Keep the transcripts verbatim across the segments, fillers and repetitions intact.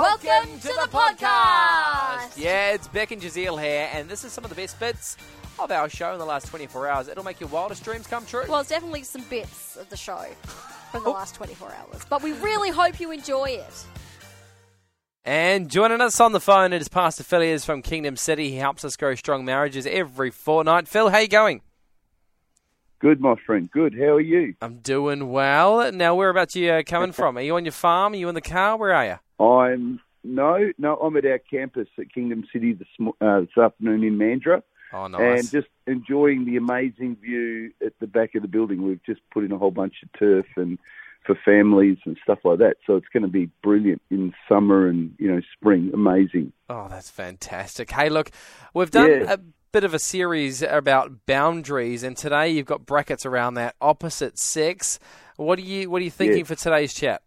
Welcome to the podcast. Yeah, it's Beck and Jazeel here, and this is some of the best bits of our show in the last twenty-four hours. It'll make your wildest dreams come true. Well, it's definitely some bits of the show from the last twenty-four hours, but we really hope you enjoy it. And joining us on the phone, it is Pastor Phil is from Kingdom City. He helps us grow strong marriages every fortnight. Phil, how you going? Good, my friend. Good. How are you? I'm doing well. Now, whereabouts are you uh, coming from? Are you on your farm? Are you in the car? Where are you? I'm no, no. I'm at our campus at Kingdom City this uh, this afternoon in Mandurah. Oh, nice. And just enjoying the amazing view at the back of the building. We've just put in a whole bunch of turf and for families and stuff like that. So it's going to be brilliant in summer and, you know, spring. Amazing. Oh, that's fantastic. Hey, look, we've done Yeah. a bit of a series about boundaries, and today you've got brackets around that opposite sex. What are you What are you thinking Yeah. for today's chat?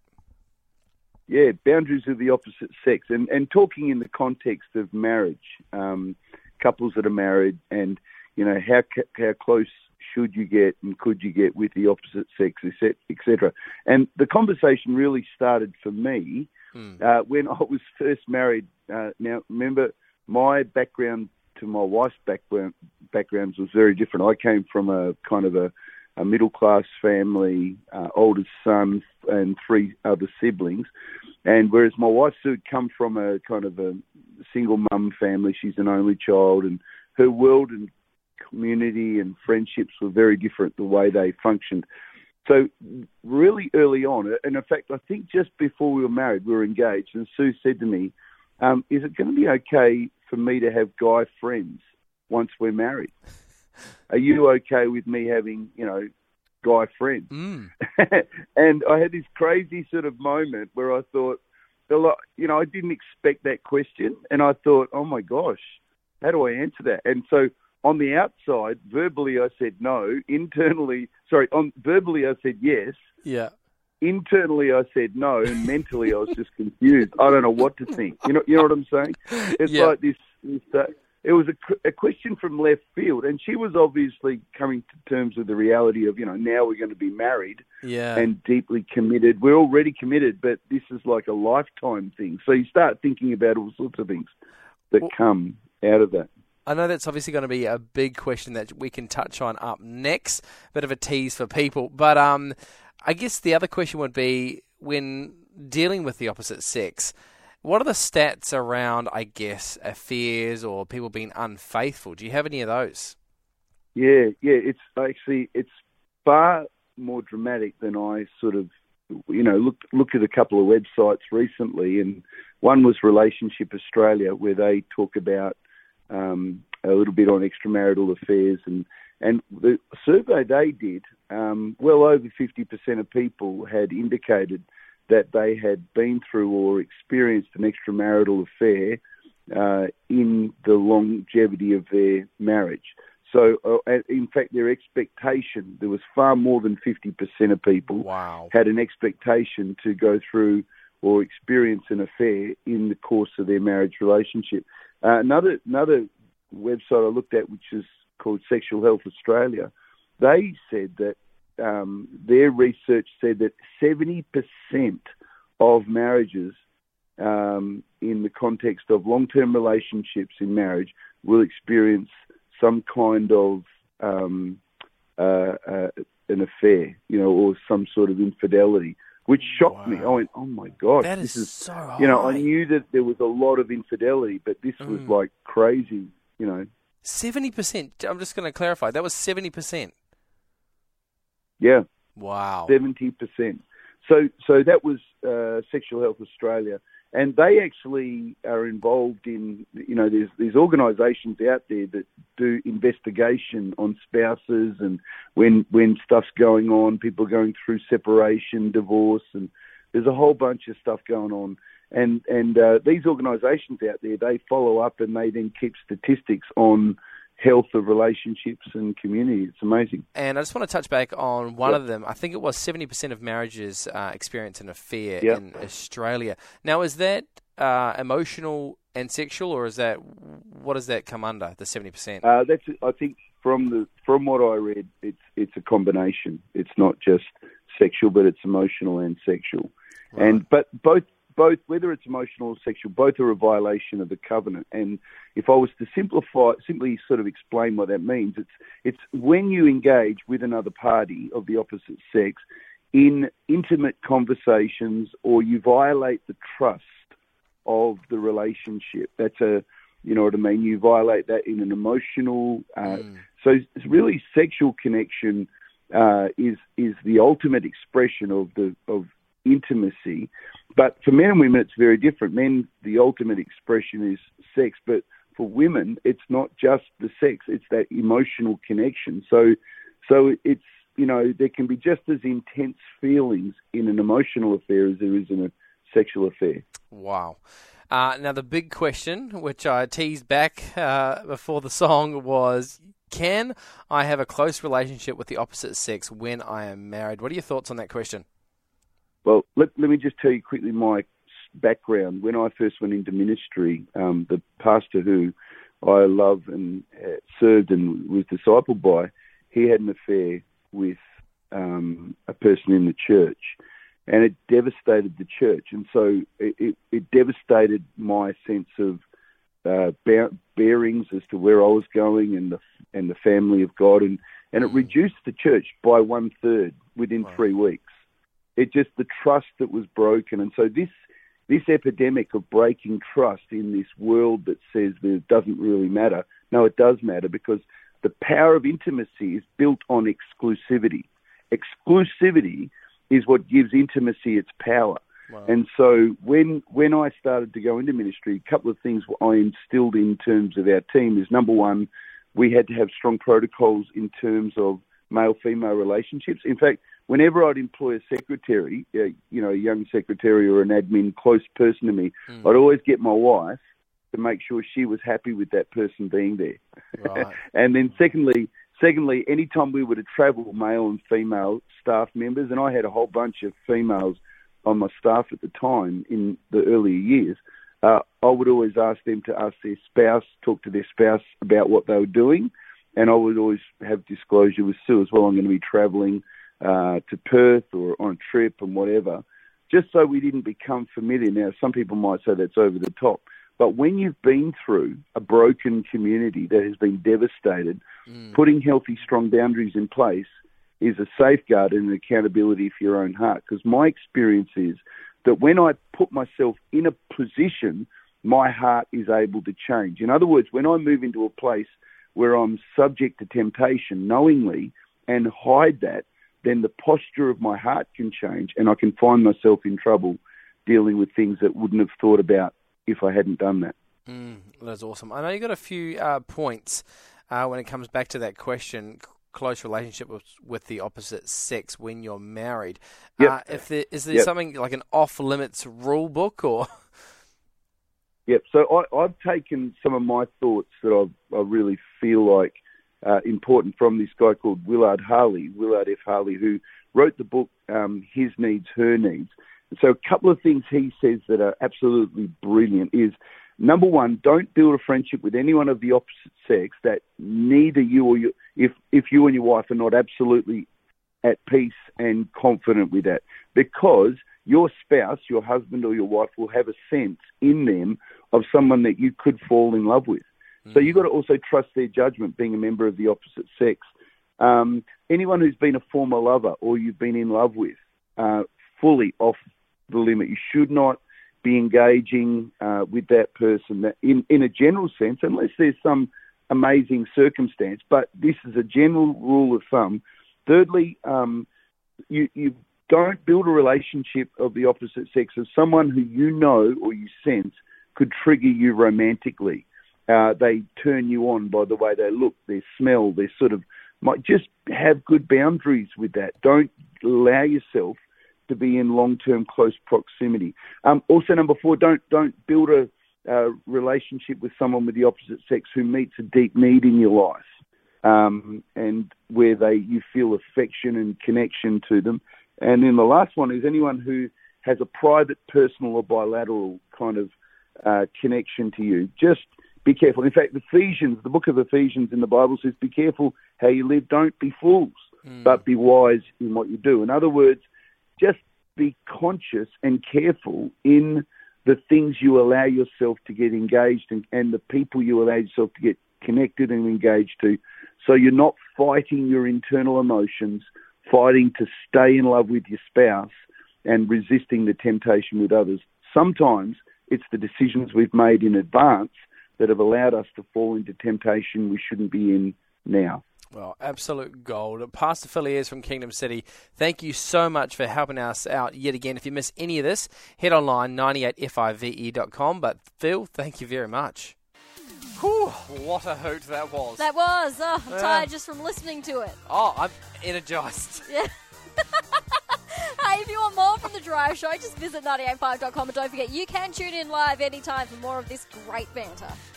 Yeah, boundaries of the opposite sex. And, and talking in the context of marriage, um, couples that are married and, you know, how how close should you get and could you get with the opposite sex, et cetera. And the conversation really started for me Hmm. uh, when I was first married. Uh, now, remember, my background to my wife's background backgrounds was very different. I came from a kind of a, a middle-class family, uh, oldest son and three other siblings. And whereas my wife had come from a kind of a single mum family, she's an only child, and her world and community and friendships were very different, the way they functioned. So really early on, and in fact, I think just before we were married, we were engaged, and Sue said to me, um, is it going to be okay for me to have guy friends once we're married? Are you okay with me having, you know, guy friends? Mm. And I had this crazy sort of moment where I thought, well, you know, I didn't expect that question, and I thought, oh my gosh, how do I answer that? And so on the outside, verbally I said no. Internally, sorry, on verbally I said yes. Yeah. Internally I said no, and mentally I was just confused. I don't know what to think. You know, you know what I'm saying? It's Yeah. like this. this uh, it was a, a question from left field, and she was obviously coming to terms with the reality of, you know, now we're going to be married Yeah. and deeply committed. We're already committed, but this is like a lifetime thing. So you start thinking about all sorts of things that Well, come out of that. I know that's obviously going to be a big question that we can touch on up next. Bit of a tease for people. But um, I guess the other question would be, when dealing with the opposite sex, what are the stats around, I guess, affairs or people being unfaithful? Do you have any of those? Yeah, yeah. It's actually, it's far more dramatic than I sort of, you know, looked, looked at a couple of websites recently, and one was Relationship Australia, where they talk about Um, a little bit on extramarital affairs, and, and the survey they did, um, well over fifty percent of people had indicated that they had been through or experienced an extramarital affair uh, in the longevity of their marriage. So, uh, in fact, their expectation, there was far more than fifty percent of people Wow. had an expectation to go through or experience an affair in the course of their marriage relationship. Uh, another another website I looked at, which is called Sexual Health Australia, they said that um, their research said that seventy percent of marriages um, in the context of long-term relationships in marriage will experience some kind of um, uh, uh, an affair, you know, or some sort of infidelity, which shocked Wow. me. I went, oh my gosh, That this is is, so high. you know, I knew that there was a lot of infidelity, but this was Mm. like crazy, you know. seventy percent. I'm just going to clarify. That was seventy percent. Yeah, Wow. seventy percent. So, so that was uh, Sexual Health Australia, and they actually are involved in, you know, there's there's organisations out there that do investigation on spouses, and when when stuff's going on, people are going through separation, divorce, and there's a whole bunch of stuff going on. And and uh, these organisations out there, they follow up and they then keep statistics on health of relationships and community. It's amazing. And I just want to touch back on one Yep. of them. I think it was seventy percent of marriages uh, experience an affair Yep. in Australia. Now, is that uh, emotional and sexual, or is that, what does that come under, the seventy percent? Uh, that's, I think, from the from what I read, it's it's a combination. It's not just sexual, but it's emotional and sexual. Right. And but both both, whether it's emotional or sexual, both are a violation of the covenant. And if I was to simplify, simply sort of explain what that means, it's it's when you engage with another party of the opposite sex in intimate conversations, or you violate the trust of the relationship. That's a, you know what I mean? You violate that in an emotional. Uh, mm. So it's really sexual connection uh, is is the ultimate expression of the of intimacy. But for men and women, it's very different. Men, the ultimate expression is sex, but for women, it's not just the sex; it's that emotional connection. So, so it's, you know, there can be just as intense feelings in an emotional affair as there is in a sexual affair. Wow. Uh, now, the big question, which I teased back uh, before the song, was, can I have a close relationship with the opposite sex when I am married? What are your thoughts on that question? Well, let, let me just tell you quickly my background. When I first went into ministry, um, the pastor who I love and uh, served and was discipled by, he had an affair with um, a person in the church, and it devastated the church. And so it, it, it devastated my sense of uh, bear, bearings as to where I was going and the and the family of God, and, and it reduced the church by one third within wow. three weeks. It just, the trust that was broken. And so this this epidemic of breaking trust in this world that says that it doesn't really matter, no, it does matter, because the power of intimacy is built on exclusivity. Exclusivity is what gives intimacy its power. Wow. And so when when I started to go into ministry, a couple of things I instilled in terms of our team is, number one, we had to have strong protocols in terms of male-female relationships. In fact, whenever I'd employ a secretary, uh, you know, a young secretary or an admin, close person to me, mm. I'd always get my wife to make sure she was happy with that person being there. Right. And then secondly, secondly, anytime we were to travel, male and female staff members, and I had a whole bunch of females on my staff at the time in the earlier years, uh, I would always ask them to ask their spouse, talk to their spouse about what they were doing, and I would always have disclosure with Sue as well. I'm going to be travelling uh, to Perth or on a trip and whatever, just so we didn't become familiar. Now, some people might say that's over the top, but when you've been through a broken community that has been devastated, mm. putting healthy, strong boundaries in place is a safeguard and an accountability for your own heart. Because my experience is that when I put myself in a position, my heart is able to change. In other words, when I move into a place where I'm subject to temptation knowingly and hide that, then the posture of my heart can change, and I can find myself in trouble dealing with things that wouldn't have thought about if I hadn't done that. Mm, that's awesome. I know you got a few uh, points uh, when it comes back to that question, close relationship with, with the opposite sex when you're married. Yep. Uh, if there, is there yep. something like an off-limits rule book, or? Yep. So I, I've taken some of my thoughts that I've, I really feel like uh, important from this guy called Willard Harley, Willard F. Harley, who wrote the book um, His Needs, Her Needs. And so a couple of things he says that are absolutely brilliant is, number one, don't build a friendship with anyone of the opposite sex that neither you or you, if, if you and your wife are not absolutely at peace and confident with that, because your spouse, your husband or your wife will have a sense in them of someone that you could fall in love with. Mm-hmm. So you've got to also trust their judgment, being a member of the opposite sex. Um, anyone who's been a former lover or you've been in love with, uh, fully off the limit. You should not be engaging uh, with that person that in, in a general sense, unless there's some amazing circumstance. But this is a general rule of thumb. Thirdly, um, you, you don't build a relationship of the opposite sex with someone who you know or you sense could trigger you romantically. Uh, they turn you on by the way they look, their smell, their sort of, might just have good boundaries with that. Don't allow yourself to be in long-term close proximity. Um, also, number four, don't don't build a uh, relationship with someone with the opposite sex who meets a deep need in your life, um, and where they you feel affection and connection to them. And then the last one is anyone who has a private, personal, or bilateral kind of uh, connection to you. Just be careful. In fact, Ephesians, the book of Ephesians in the Bible says, "Be careful how you live. Don't be fools, mm. but be wise in what you do." In other words, just be conscious and careful in the things you allow yourself to get engaged in and the people you allow yourself to get connected and engaged to. So you're not fighting your internal emotions, fighting to stay in love with your spouse and resisting the temptation with others. Sometimes it's the decisions we've made in advance that have allowed us to fall into temptation we shouldn't be in now. Well, absolute gold. Pastor Phil Ayres from Kingdom City, thank you so much for helping us out yet again. If you miss any of this, head online, ninety-eight F I V E dot com. But Phil, thank you very much. Whew, what a hoot that was. That was. Oh, I'm Yeah. tired just from listening to it. Oh, I'm energised. Yeah. Hey, if you want more from The Drive Show, just visit ninety-eight five dot com and don't forget you can tune in live anytime for more of this great banter.